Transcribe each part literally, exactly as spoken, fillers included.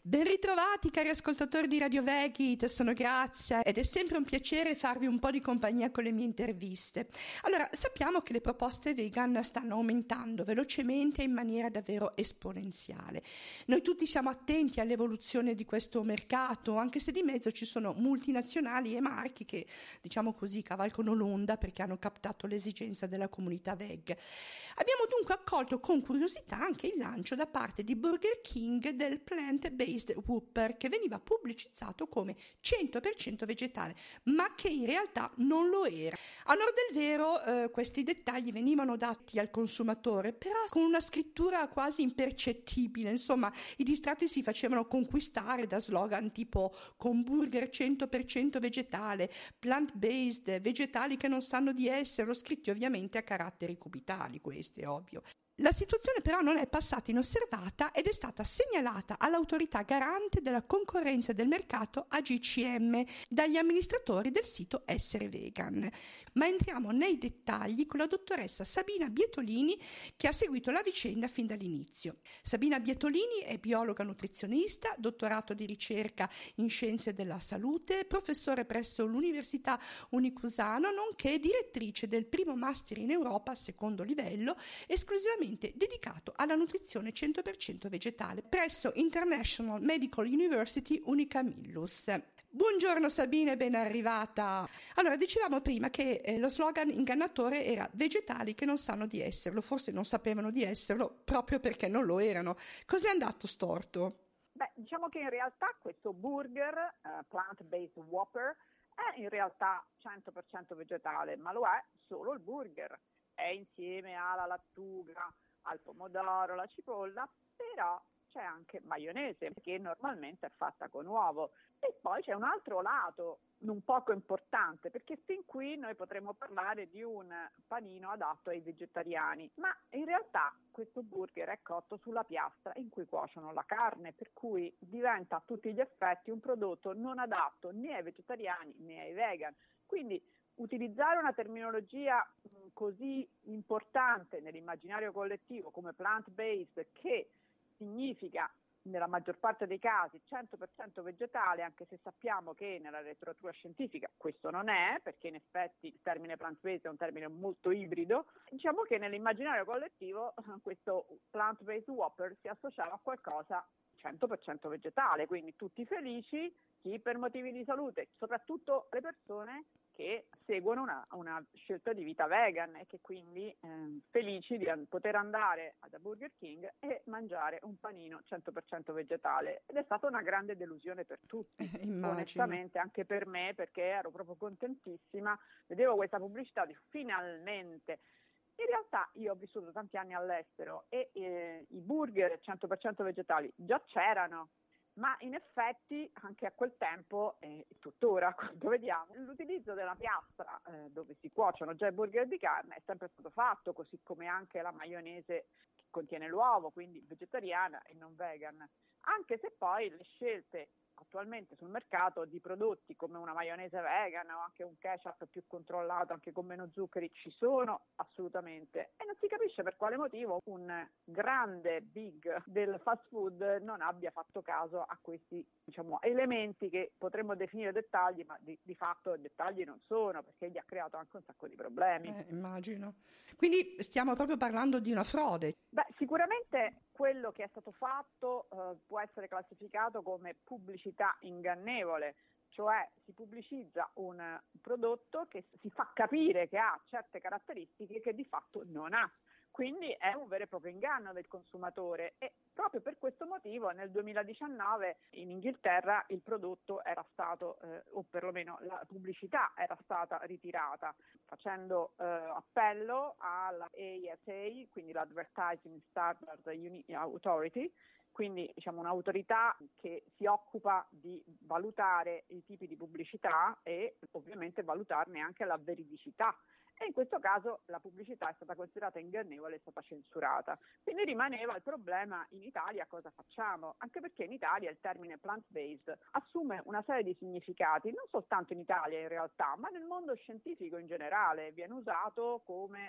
Ben ritrovati cari ascoltatori di Radio Veggie, sono Grazia ed è sempre un piacere farvi un po' di compagnia con le mie interviste. Allora, sappiamo che le proposte vegan stanno aumentando velocemente in maniera davvero esponenziale. Noi tutti siamo attenti all'evoluzione di questo mercato, anche se di mezzo ci sono multinazionali e marchi che, diciamo così, cavalcano l'onda perché hanno captato l'esigenza della comunità veg. Abbiamo dunque accolto con curiosità anche il lancio da parte di Burger King del plant-based Whopper, che veniva pubblicizzato come cento per cento vegetale, ma che in realtà non lo era. A onor del vero, eh, questi dettagli venivano dati al consumatore, però con una scrittura quasi impercettibile. Insomma, i distratti si facevano conquistare da slogan tipo con burger cento per cento vegetale, plant-based, vegetali che non sanno di esserlo, scritti ovviamente a caratteri cubitali, questo è ovvio. La situazione però non è passata inosservata ed è stata segnalata all'autorità garante della concorrenza e del mercato A G C M dagli amministratori del sito Essere Vegan. Ma entriamo nei dettagli con la dottoressa Sabina Bietolini, che ha seguito la vicenda fin dall'inizio. Sabina Bietolini è biologa nutrizionista, dottorato di ricerca in scienze della salute, professore presso l'Università Unicusano, nonché direttrice del primo master in Europa a secondo livello esclusivamente dedicato alla nutrizione cento per cento vegetale presso International Medical University Unicamillus. Buongiorno Sabina e ben arrivata. Allora, dicevamo prima che eh, lo slogan ingannatore era vegetali che non sanno di esserlo, forse non sapevano di esserlo proprio perché non lo erano. Cos'è andato storto? Beh, diciamo che in realtà questo burger uh, plant-based Whopper è in realtà cento per cento vegetale, ma lo è solo il burger. È insieme alla lattuga, al pomodoro, alla cipolla, però c'è anche maionese che normalmente è fatta con uovo. E poi c'è un altro lato non poco importante, perché fin qui noi potremmo parlare di un panino adatto ai vegetariani, ma in realtà questo burger è cotto sulla piastra in cui cuociono la carne, per cui diventa a tutti gli effetti un prodotto non adatto né ai vegetariani né ai vegan. Quindi utilizzare una terminologia mh, così importante nell'immaginario collettivo come plant-based, che significa nella maggior parte dei casi cento per cento vegetale, anche se sappiamo che nella letteratura scientifica questo non è, perché in effetti il termine plant-based è un termine molto ibrido, diciamo che nell'immaginario collettivo questo plant-based Whopper si associava a qualcosa cento per cento vegetale, quindi tutti felici, chi per motivi di salute, soprattutto le persone che seguono una, una scelta di vita vegan e che quindi eh, felici di an- poter andare da Burger King e mangiare un panino cento per cento vegetale. Ed è stata una grande delusione per tutti, Immagino. Onestamente anche per me, perché ero proprio contentissima, vedevo questa pubblicità di finalmente. In realtà io ho vissuto tanti anni all'estero e eh, i burger cento per cento vegetali già c'erano, ma in effetti anche a quel tempo e eh, tuttora, quando vediamo, l'utilizzo della piastra eh, dove si cuociono già i burger di carne è sempre stato fatto, così come anche la maionese che contiene l'uovo, quindi vegetariana e non vegan, anche se poi le scelte attualmente sul mercato di prodotti come una maionese vegan o anche un ketchup più controllato, anche con meno zuccheri, ci sono assolutamente, e non si capisce per quale motivo un grande big del fast food non abbia fatto caso a questi, diciamo, elementi che potremmo definire dettagli, ma di, di fatto dettagli non sono, perché gli ha creato anche un sacco di problemi. Eh, immagino. Quindi stiamo proprio parlando di una frode. Beh, sicuramente quello che è stato fatto eh, può essere classificato come pubblicità ingannevole, cioè si pubblicizza un prodotto che si fa capire che ha certe caratteristiche che di fatto non ha. Quindi è un vero e proprio inganno del consumatore e proprio per questo motivo nel duemiladiciannove in Inghilterra il prodotto era stato, eh, o perlomeno la pubblicità era stata ritirata, facendo eh, appello alla A S A, quindi l'Advertising Standards Authority, quindi diciamo un'autorità che si occupa di valutare i tipi di pubblicità e ovviamente valutarne anche la veridicità. E in questo caso la pubblicità è stata considerata ingannevole e è stata censurata. Quindi rimaneva il problema in Italia: cosa facciamo? Anche perché in Italia il termine plant-based assume una serie di significati, non soltanto in Italia in realtà, ma nel mondo scientifico in generale. Viene usato come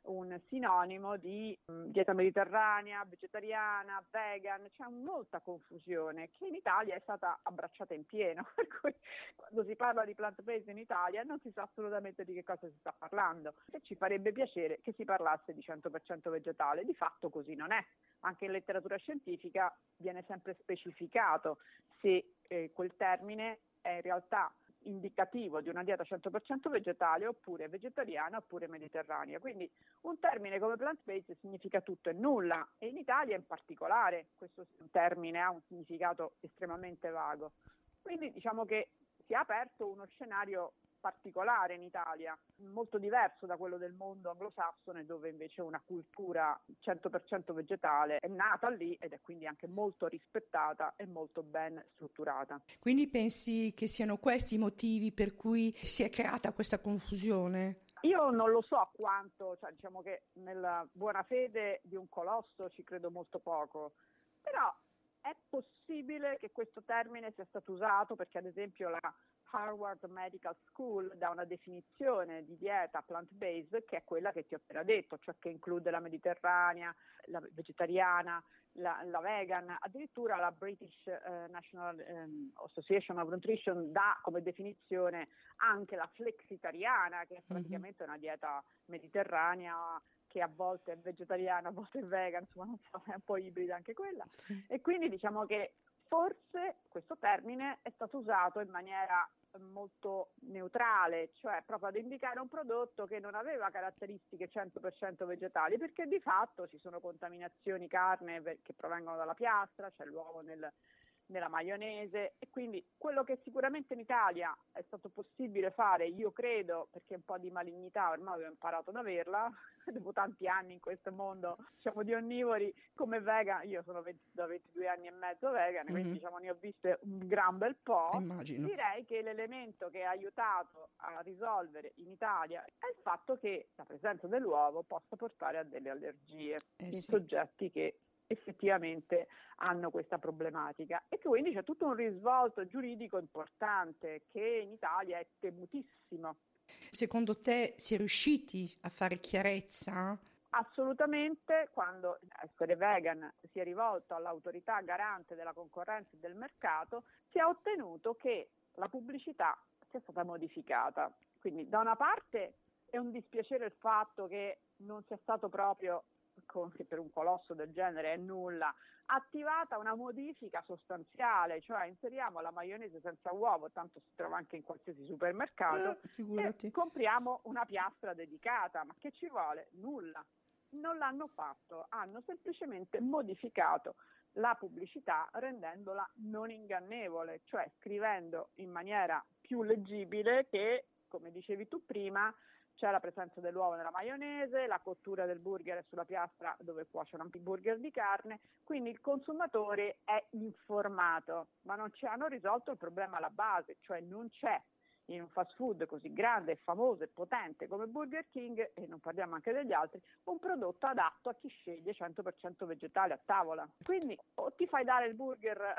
un sinonimo di mh, dieta mediterranea, vegetariana, vegan, c'è molta confusione che in Italia è stata abbracciata in pieno, per cui quando si parla di plant-based in Italia non si sa assolutamente di che cosa si sta parlando, e ci farebbe piacere che si parlasse di cento per cento vegetale. Di fatto così non è, anche in letteratura scientifica viene sempre specificato se eh, quel termine è in realtà indicativo di una dieta cento per cento vegetale oppure vegetariana oppure mediterranea. Quindi un termine come plant-based significa tutto e nulla, e in Italia in particolare questo termine ha un significato estremamente vago. Quindi diciamo che si è aperto uno scenario particolare in Italia, molto diverso da quello del mondo anglosassone, dove invece una cultura cento per cento vegetale è nata lì ed è quindi anche molto rispettata e molto ben strutturata. Quindi pensi che siano questi i motivi per cui si è creata questa confusione? Io non lo so quanto, cioè diciamo che nella buona fede di un colosso ci credo molto poco, però è possibile che questo termine sia stato usato perché ad esempio la Harvard Medical School dà una definizione di dieta plant-based che è quella che ti ho appena detto, cioè che include la mediterranea, la vegetariana, la, la vegan, addirittura la British uh, National um, Association of Nutrition dà come definizione anche la flexitariana, che è praticamente mm-hmm. una dieta mediterranea che a volte è vegetariana, a volte è vegan, insomma non so, è un po' ibrida anche quella. Sì. E quindi diciamo che forse questo termine è stato usato in maniera molto neutrale, cioè proprio ad indicare un prodotto che non aveva caratteristiche cento per cento vegetali, perché di fatto ci sono contaminazioni carne che provengono dalla piastra, c'è l'uovo nel, nella maionese, e quindi quello che sicuramente in Italia è stato possibile fare, io credo, perché un po' di malignità ormai ho imparato ad averla dopo tanti anni in questo mondo, diciamo, di onnivori come vegan. Io sono venti, da ventidue anni e mezzo vegan, mm-hmm. quindi diciamo ne ho viste un gran bel po'. Immagino. Direi che l'elemento che ha aiutato a risolvere in Italia è il fatto che la presenza dell'uovo possa portare a delle allergie eh, in sì. soggetti che effettivamente hanno questa problematica, e che quindi c'è tutto un risvolto giuridico importante che in Italia è temutissimo. Secondo te si è riusciti a fare chiarezza? Assolutamente. Quando Essere Vegan si è rivolto all'autorità garante della concorrenza e del mercato, si è ottenuto che la pubblicità sia stata modificata. Quindi da una parte è un dispiacere il fatto che non sia stato proprio, che per un colosso del genere è nulla, attivata una modifica sostanziale, cioè inseriamo la maionese senza uovo, tanto si trova anche in qualsiasi supermercato, eh, e compriamo una piastra dedicata. Ma che ci vuole? Nulla. Non l'hanno fatto, hanno semplicemente modificato la pubblicità rendendola non ingannevole, cioè scrivendo in maniera più leggibile che, come dicevi tu prima, c'è la presenza dell'uovo nella maionese, la cottura del burger è sulla piastra dove cuociono anche i burger di carne, quindi il consumatore è informato, ma non ci hanno risolto il problema alla base, cioè non c'è in un fast food così grande, famoso e potente come Burger King, e non parliamo anche degli altri, un prodotto adatto a chi sceglie cento per cento vegetale a tavola. Quindi o ti fai dare il burger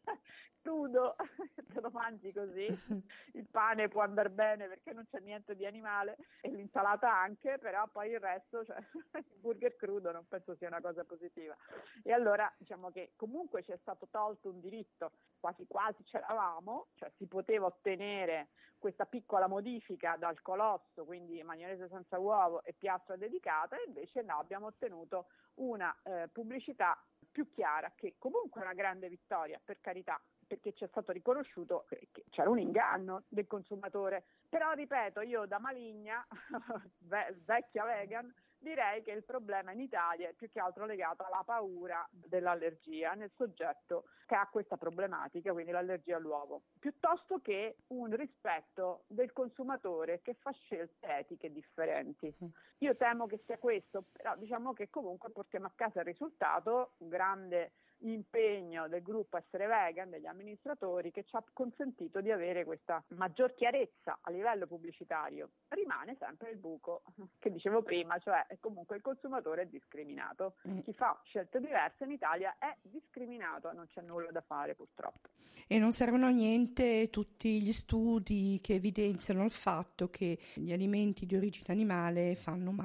crudo, te lo mangi così, il pane può andare bene perché non c'è niente di animale, e l'insalata anche, però poi il resto, cioè il burger crudo non penso sia una cosa positiva. E allora diciamo che comunque ci è stato tolto un diritto, quasi quasi c'eravamo, cioè si poteva ottenere questa piccola modifica dal colosso, quindi maionese senza uovo e piastra dedicata, e invece no, abbiamo ottenuto una eh, pubblicità più chiara, che comunque è una grande vittoria, per carità, perché ci è stato riconosciuto che c'era un inganno del consumatore. Però ripeto, io da maligna, vecchia vegan, direi che il problema in Italia è più che altro legato alla paura dell'allergia nel soggetto che ha questa problematica, quindi l'allergia all'uovo, piuttosto che un rispetto del consumatore che fa scelte etiche differenti. Io temo che sia questo, però diciamo che comunque portiamo a casa il risultato, un grande impegno del gruppo Essere Vegan, degli amministratori, che ci ha consentito di avere questa maggior chiarezza a livello pubblicitario. Rimane sempre il buco che dicevo prima, cioè comunque il consumatore è discriminato. Chi fa scelte diverse in Italia è discriminato, non c'è nulla da fare purtroppo. E non servono a niente tutti gli studi che evidenziano il fatto che gli alimenti di origine animale fanno male.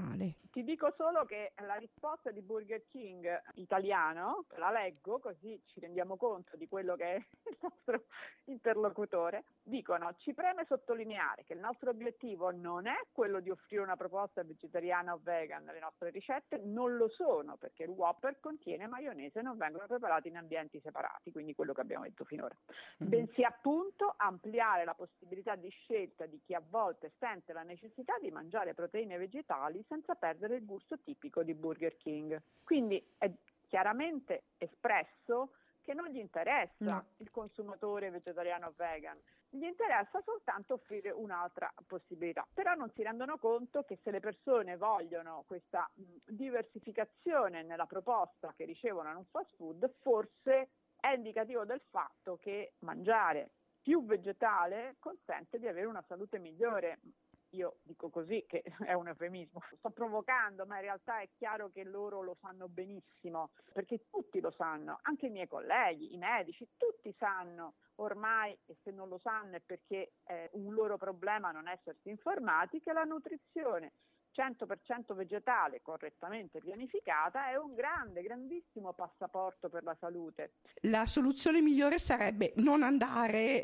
Ti dico solo che la risposta di Burger King italiano, la leggo così ci rendiamo conto di quello che è il nostro interlocutore, dicono: ci preme sottolineare che il nostro obiettivo non è quello di offrire una proposta vegetariana o vegan, le nostre ricette non lo sono, perché il Whopper contiene maionese e non vengono preparati in ambienti separati, quindi quello che abbiamo detto finora, mm-hmm. bensì appunto ampliare la possibilità di scelta di chi a volte sente la necessità di mangiare proteine vegetali senza perdere il gusto tipico di Burger King. Quindi è chiaramente espresso che non gli interessa no. il consumatore vegetariano o vegan, gli interessa soltanto offrire un'altra possibilità, però non si rendono conto che se le persone vogliono questa mh, diversificazione nella proposta che ricevono in un fast food, forse è indicativo del fatto che mangiare più vegetale consente di avere una salute migliore. Io dico così, che è un eufemismo, sto provocando, ma in realtà è chiaro che loro lo sanno benissimo, perché tutti lo sanno, anche i miei colleghi, i medici, tutti sanno ormai, e se non lo sanno è perché è un loro problema non essersi informati, che la nutrizione cento per cento vegetale correttamente pianificata è un grande, grandissimo passaporto per la salute. La soluzione migliore sarebbe non andare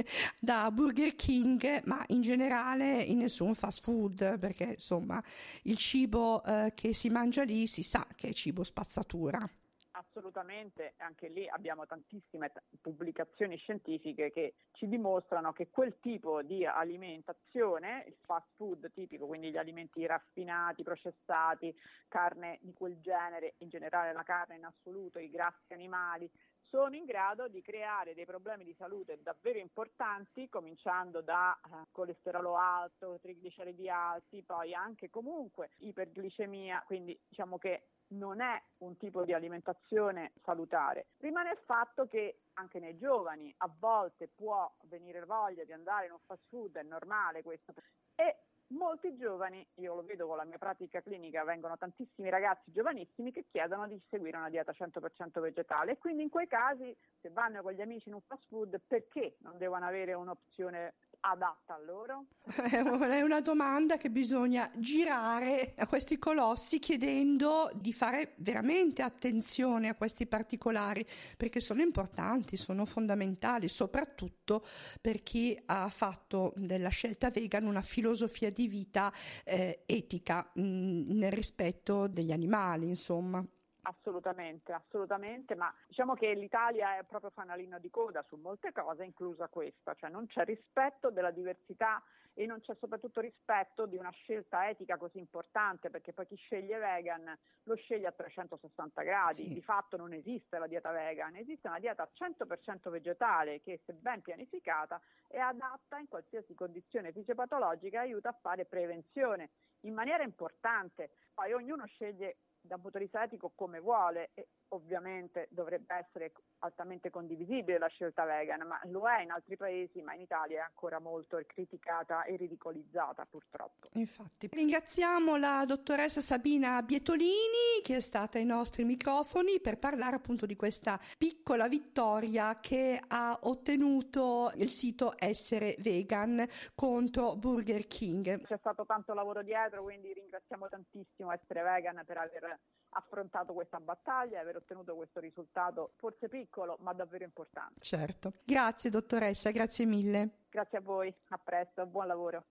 da Burger King, ma in generale in nessun fast food, perché insomma il cibo eh, che si mangia lì si sa che è cibo spazzatura. Assolutamente, anche lì abbiamo tantissime t- pubblicazioni scientifiche che ci dimostrano che quel tipo di alimentazione, il fast food tipico, quindi gli alimenti raffinati, processati, carne di quel genere, in generale la carne in assoluto, i grassi animali, sono in grado di creare dei problemi di salute davvero importanti, cominciando da eh, colesterolo alto, trigliceridi alti, poi anche comunque iperglicemia, quindi diciamo che non è un tipo di alimentazione salutare. Rimane il fatto che anche nei giovani a volte può venire voglia di andare in un fast food, è normale questo, e molti giovani, io lo vedo con la mia pratica clinica, vengono tantissimi ragazzi giovanissimi che chiedono di seguire una dieta cento per cento vegetale, e quindi in quei casi, se vanno con gli amici in un fast food, perché non devono avere un'opzione adatta a loro? È una domanda che bisogna girare a questi colossi, chiedendo di fare veramente attenzione a questi particolari, perché sono importanti, sono fondamentali, soprattutto per chi ha fatto della scelta vegan una filosofia di vita eh, etica, mh, nel rispetto degli animali, insomma. Assolutamente, assolutamente, ma diciamo che l'Italia è proprio fanalino di coda su molte cose, inclusa questa, cioè non c'è rispetto della diversità e non c'è soprattutto rispetto di una scelta etica così importante, perché poi chi sceglie vegan lo sceglie a trecentosessanta gradi, sì. Di fatto non esiste la dieta vegan, esiste una dieta cento per cento vegetale che, se ben pianificata, è adatta in qualsiasi condizione fisiopatologica e aiuta a fare prevenzione in maniera importante. Poi ognuno sceglie da un punto di vista etico come vuole, e ovviamente dovrebbe essere altamente condivisibile la scelta vegan, ma lo è in altri paesi, ma in Italia è ancora molto criticata e ridicolizzata, purtroppo. Infatti. Ringraziamo la dottoressa Sabina Bietolini, che è stata ai nostri microfoni per parlare appunto di questa piccola vittoria che ha ottenuto il sito Essere Vegan contro Burger King. C'è stato tanto lavoro dietro, quindi ringraziamo tantissimo Essere Vegan per aver affrontato questa battaglia e aver ottenuto questo risultato, forse piccolo ma davvero importante. Certo. Grazie dottoressa, grazie mille. Grazie a voi, a presto, buon lavoro.